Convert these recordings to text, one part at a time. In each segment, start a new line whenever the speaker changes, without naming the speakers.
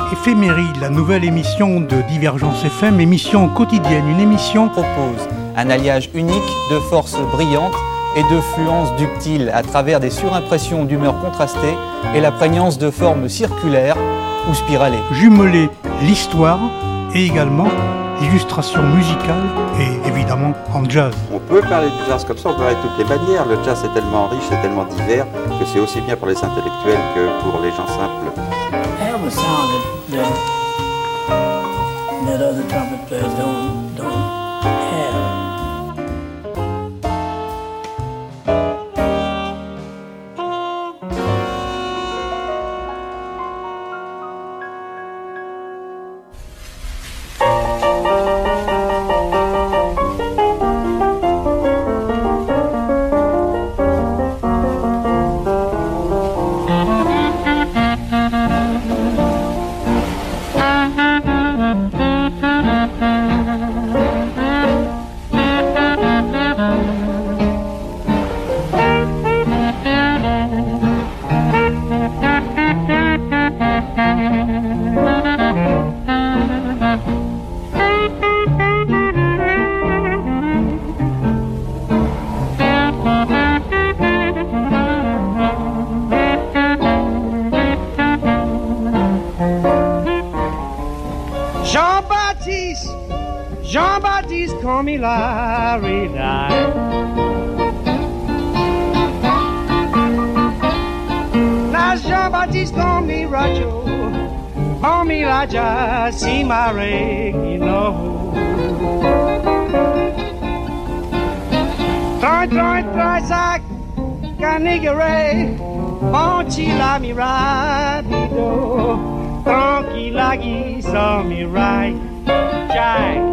Éphéméride, la nouvelle émission de Divergence FM, émission quotidienne, une émission
propose un alliage unique de forces brillantes et de fluences ductiles à travers des surimpressions d'humeurs contrastées et la prégnance de formes circulaires ou spiralées.
Jumeler l'histoire et également l'illustration musicale et évidemment en jazz.
On peut parler du jazz comme ça, on peut parler de toutes les manières. Le jazz est tellement riche, c'est tellement divers que c'est aussi bien pour les intellectuels que pour les gens simples.
I have a sound that other trumpet players don't have.
Jean-Baptiste, call me Larry Dye. Now Jean-Baptiste, call me Rajo, call me Raja, see my rig, you know. Try, sac, canigere, bonchila mi rapido, tranquilagi, so mi right, jai.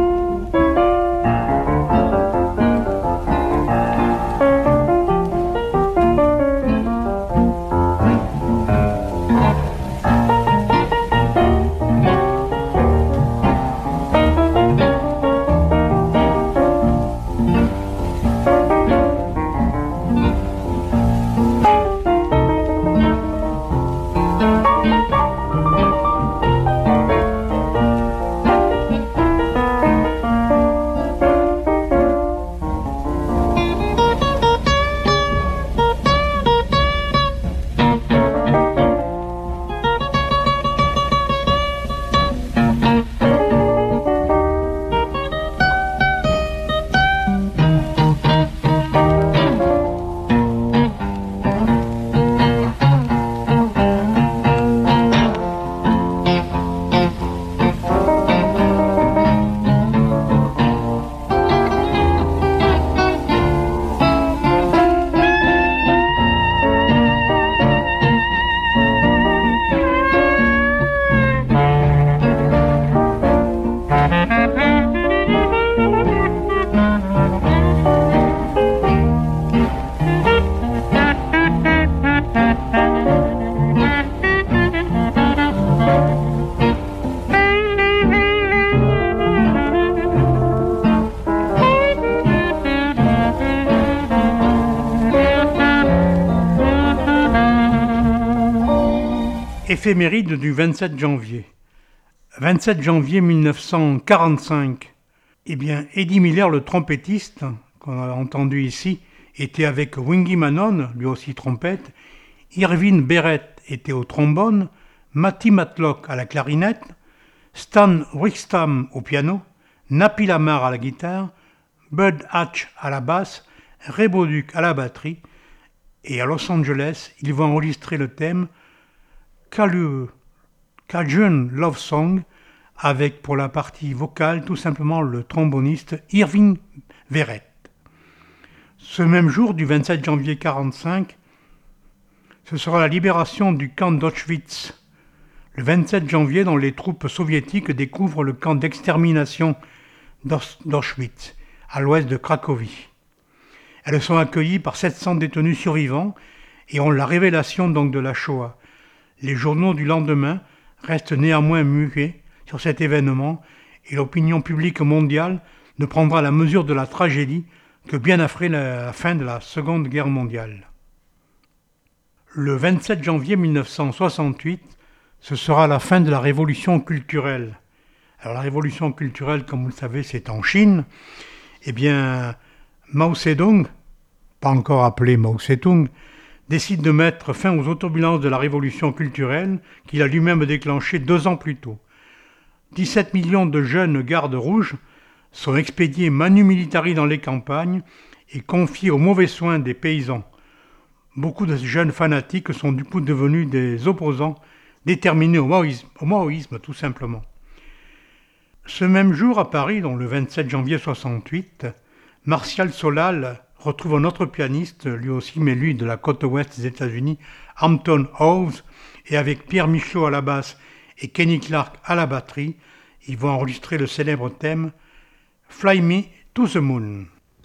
Éphéméride du 27 janvier. 27 janvier 1945. Eh bien, Eddie Miller, le trompettiste, qu'on a entendu ici, était avec Wingy Manon, lui aussi trompette, Irving Berrett était au trombone, Matty Matlock à la clarinette, Stan Wixtam au piano, Nappy Lamar à la guitare, Bud Hatch à la basse, Ray Bauduc à la batterie, et à Los Angeles, ils vont enregistrer le thème Cajun Love Song avec pour la partie vocale tout simplement le tromboniste Irving Berrett. Ce même jour du 27 janvier 1945, ce sera la libération du camp d'Auschwitz. Le 27 janvier, dont les troupes soviétiques découvrent le camp d'extermination d'Auschwitz, à l'ouest de Cracovie. Elles sont accueillies par 700 détenus survivants et ont la révélation donc de la Shoah. Les journaux du lendemain restent néanmoins muets sur cet événement et l'opinion publique mondiale ne prendra la mesure de la tragédie que bien après la fin de la Seconde Guerre mondiale. Le 27 janvier 1968 ce sera la fin de la révolution culturelle. Alors la révolution culturelle, comme vous le savez, c'est en Chine. Eh bien, Mao Zedong, pas encore appelé Mao Tse-tung, décide de mettre fin aux turbulences de la révolution culturelle qu'il a lui-même déclenchée 2 ans plus tôt. 17 millions de jeunes gardes rouges sont expédiés manu militari dans les campagnes et confiés aux mauvais soins des paysans. Beaucoup de jeunes fanatiques sont du coup devenus des opposants déterminés au maoïsme tout simplement. Ce même jour à Paris, donc le 27 janvier 68, Martial Solal retrouve un autre pianiste, lui aussi, mais lui de la côte ouest des États-Unis, Hampton Howes, et avec Pierre Michaud à la basse et Kenny Clarke à la batterie, ils vont enregistrer le célèbre thème Fly Me to the Moon.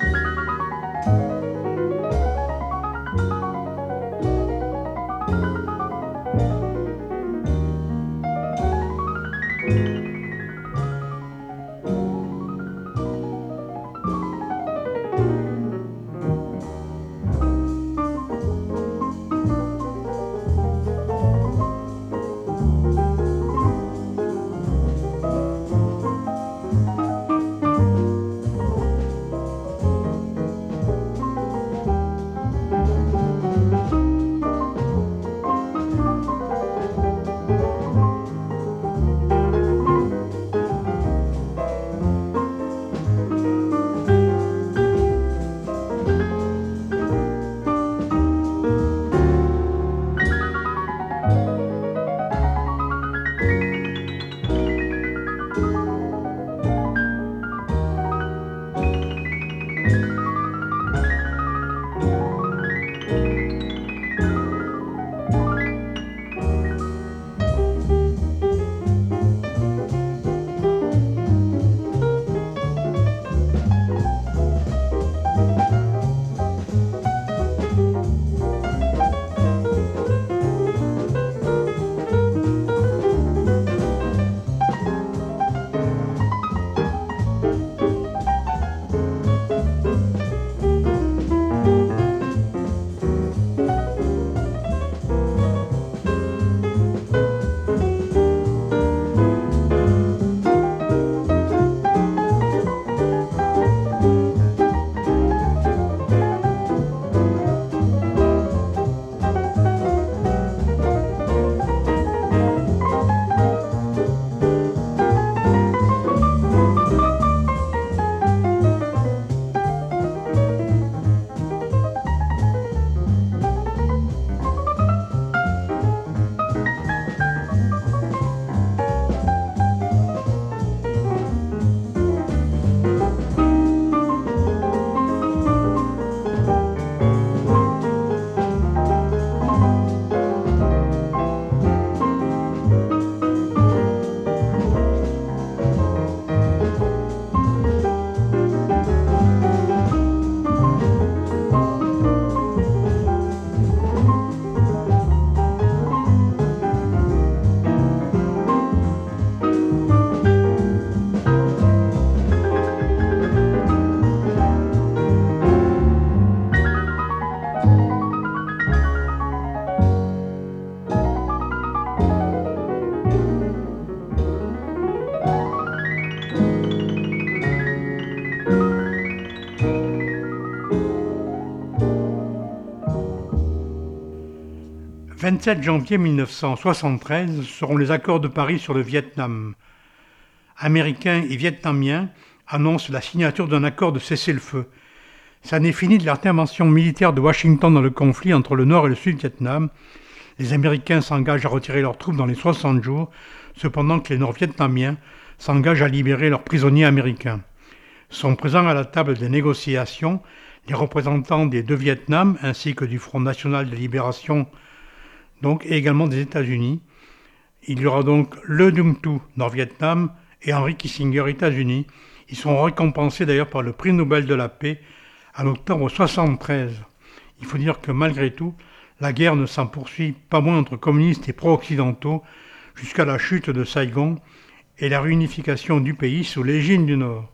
Le 27 janvier 1973 seront les accords de Paris sur le Vietnam. Américains et Vietnamiens annoncent la signature d'un accord de cessez-le-feu. Ça n'est fini de l'intervention militaire de Washington dans le conflit entre le Nord et le Sud-Vietnam. Les Américains s'engagent à retirer leurs troupes dans les 60 jours, cependant que les Nord-Vietnamiens s'engagent à libérer leurs prisonniers américains. Sont présents à la table des négociations les représentants des 2 Vietnams ainsi que du Front National de Libération et également des États-Unis. Il y aura donc Le Dung Thu, Nord-Vietnam, et Henry Kissinger, États-Unis. Ils seront récompensés d'ailleurs par le prix Nobel de la paix en octobre 1973. Il faut dire que malgré tout, la guerre ne s'en poursuit pas moins entre communistes et pro-occidentaux jusqu'à la chute de Saigon et la réunification du pays sous l'égide du Nord.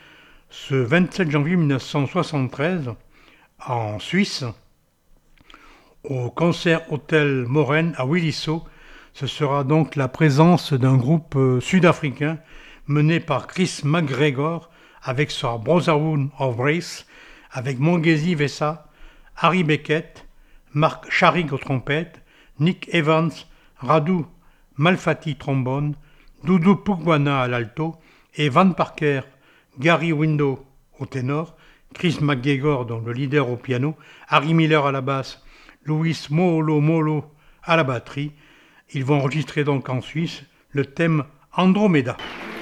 Ce 27 janvier 1973, en Suisse, au concert Hôtel Moren à Willisseau, Ce sera donc la présence d'un groupe sud-africain mené par Chris McGregor avec sa Brotherhood of Race, avec Mongezi Vessa, Harry Beckett, Mark Sharik aux trompettes, Nick Evans, Radu Malfatti trombone, Dudu Pugwana à l'alto et Van Parker, Gary Window au ténor, Chris McGregor, donc le leader au piano, Harry Miller à la basse, Louis Molo à la batterie. Ils vont enregistrer donc en Suisse le thème Andromeda.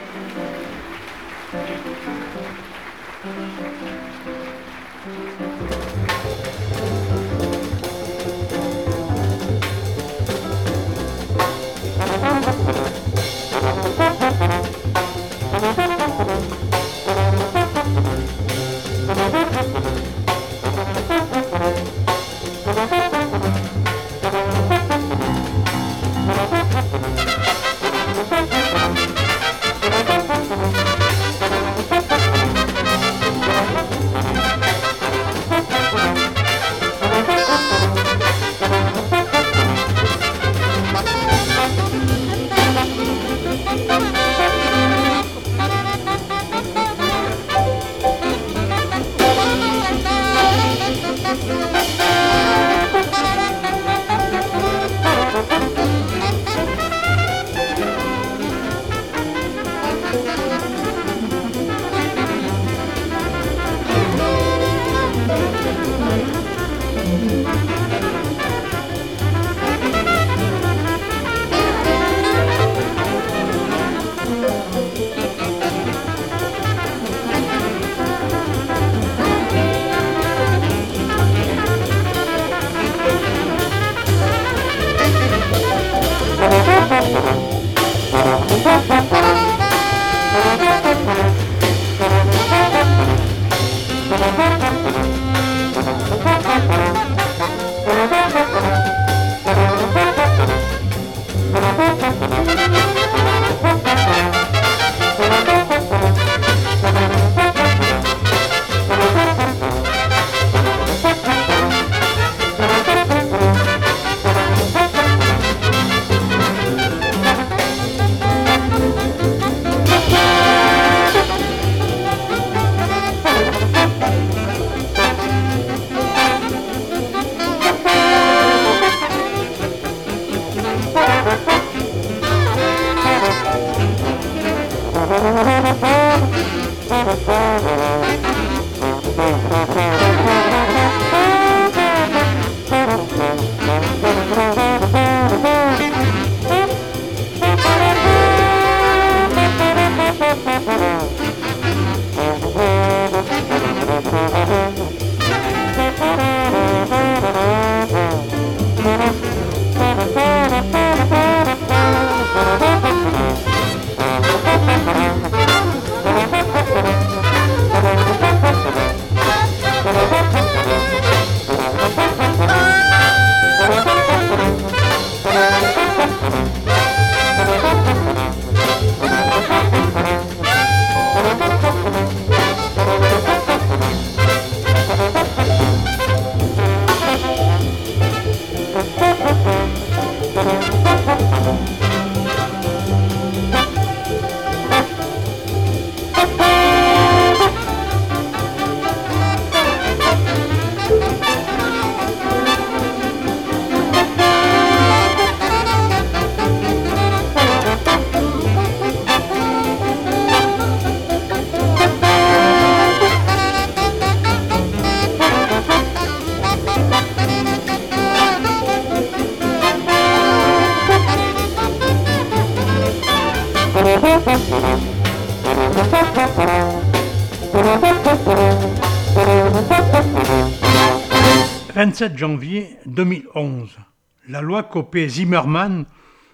« 27 janvier 2011, la loi Copé-Zimmermann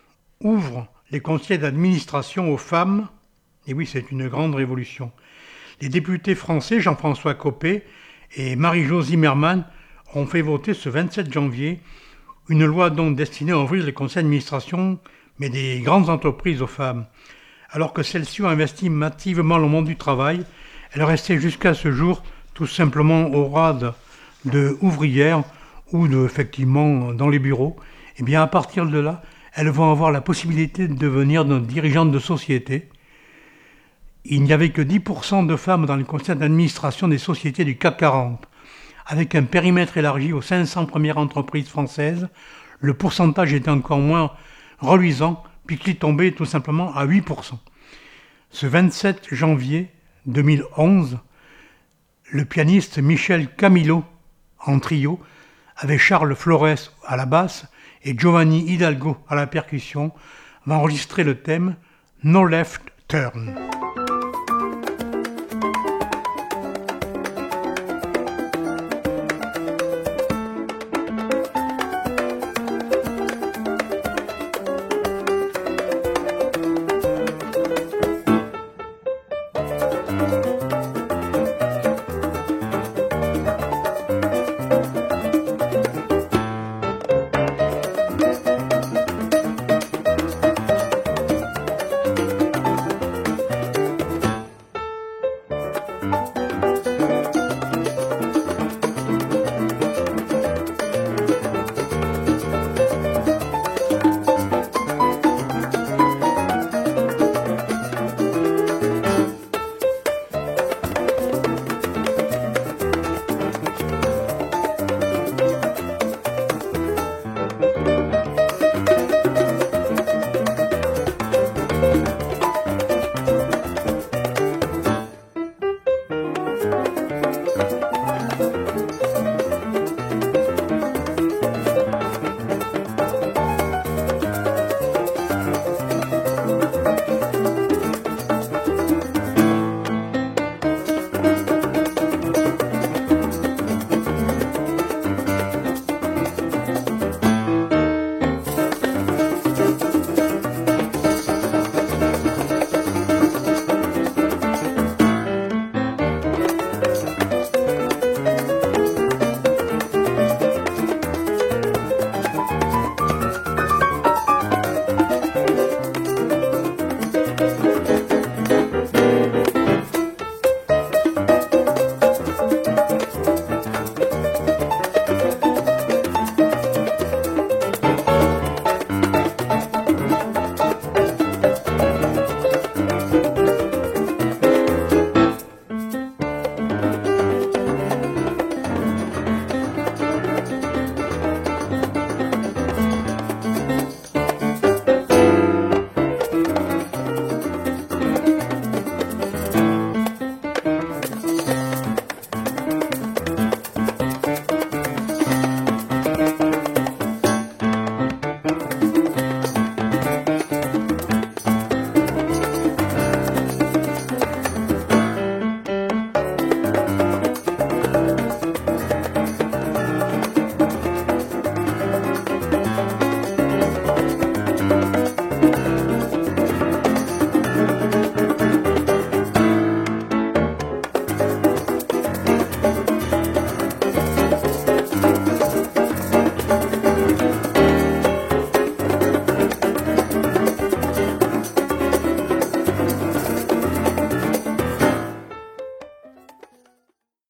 ouvre les conseils d'administration aux femmes. Et oui, c'est une grande révolution. Les députés français Jean-François Copé et Marie-Jo Zimmermann ont fait voter ce 27 janvier une loi donc destinée à ouvrir les conseils d'administration, mais des grandes entreprises aux femmes. Alors que celles-ci ont investi massivement le monde du travail, elles restaient jusqu'à ce jour tout simplement au grade de ouvrières ou effectivement dans les bureaux. Et bien à partir de là, elles vont avoir la possibilité de devenir nos dirigeantes de société. Il n'y avait que 10% de femmes dans les conseils d'administration des sociétés du CAC 40. Avec un périmètre élargi aux 500 premières entreprises françaises, le pourcentage était encore moins reluisant puisqu'il tombait tout simplement à 8%. Ce 27 janvier 2011, le pianiste Michel Camilo, en trio, avec Charles Flores à la basse et Giovanni Hidalgo à la percussion, va enregistrer le thème No Left Turn.